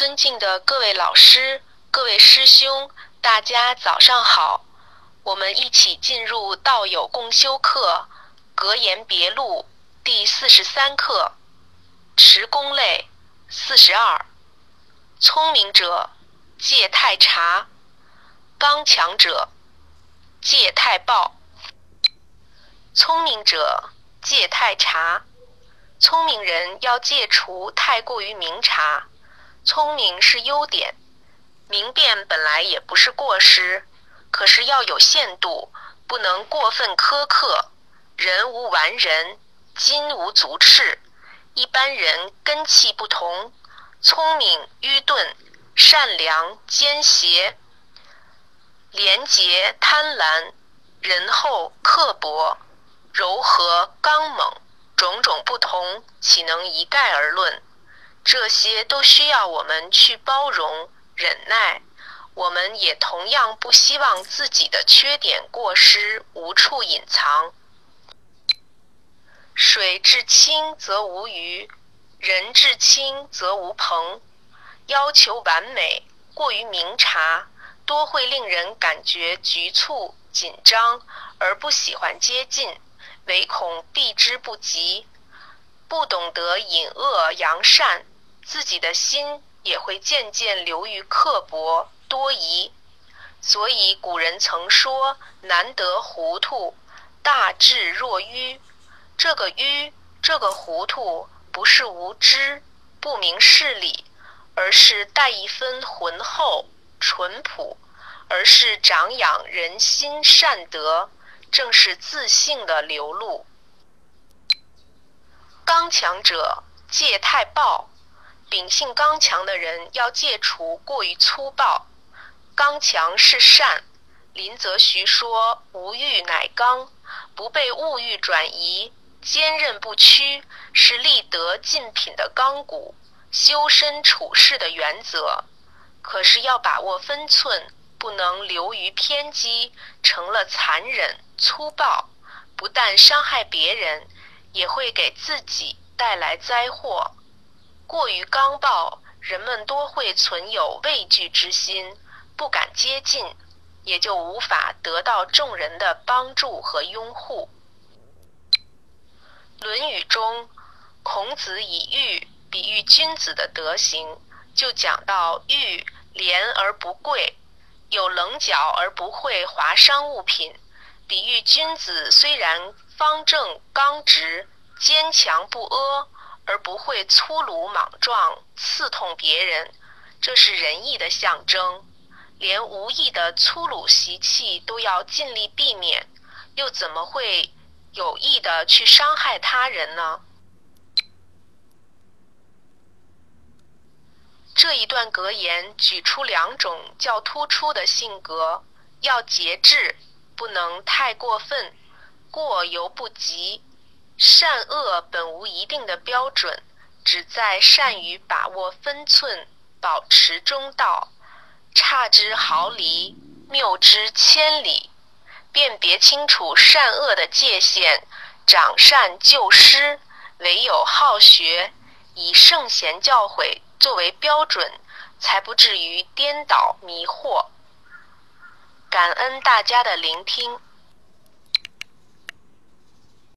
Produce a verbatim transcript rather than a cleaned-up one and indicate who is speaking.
Speaker 1: 尊敬的各位老师、各位师兄，大家早上好。我们一起进入道友共修课格言别录第四十三课，持功类四十二。聪明者戒太察，刚强者戒太暴。聪明者戒太察，聪明人要戒除太过于明察。聪明是优点，明辨本来也不是过失，可是要有限度，不能过分苛刻。人无完人，金无足赤，一般人根气不同，聪明愚钝，善良奸邪，廉洁贪婪，仁厚刻薄，柔和刚猛，种种不同，岂能一概而论？这些都需要我们去包容忍耐，我们也同样不希望自己的缺点过失无处隐藏。水至清则无鱼，人至清则无朋。要求完美，过于明察，多会令人感觉局促紧张，而不喜欢接近，唯恐避之不及。不懂得隐恶扬善，自己的心也会渐渐流于刻薄多疑。所以古人曾说，难得糊涂，大智若愚。这个愚，这个糊涂，不是无知不明事理，而是带一分浑厚淳朴，而是长养人心善德，正是自信的流露。刚强者戒太暴，秉性刚强的人要戒除过于粗暴。刚强是善，林则徐说无欲乃刚，不被物欲转移，坚韧不屈，是立德尽品的刚骨，修身处世的原则。可是要把握分寸，不能流于偏激，成了残忍粗暴，不但伤害别人，也会给自己带来灾祸。过于刚暴，人们多会存有畏惧之心，不敢接近，也就无法得到众人的帮助和拥护。论语中，孔子以玉比喻君子的德行，就讲到玉廉而不贵，有棱角而不会划伤物品，比喻君子虽然方正刚直，坚强不阿，而不会粗鲁莽撞刺痛别人，这是仁义的象征。连无意的粗鲁习气都要尽力避免，又怎么会有意的去伤害他人呢？这一段格言举出两种较突出的性格，要节制，不能太过分，过犹不及。善恶本无一定的标准，只在善于把握分寸，保持中道。差之毫厘，谬之千里。辨别清楚善恶的界限，长善救失，唯有好学，以圣贤教诲作为标准，才不至于颠倒迷惑。感恩大家的聆听。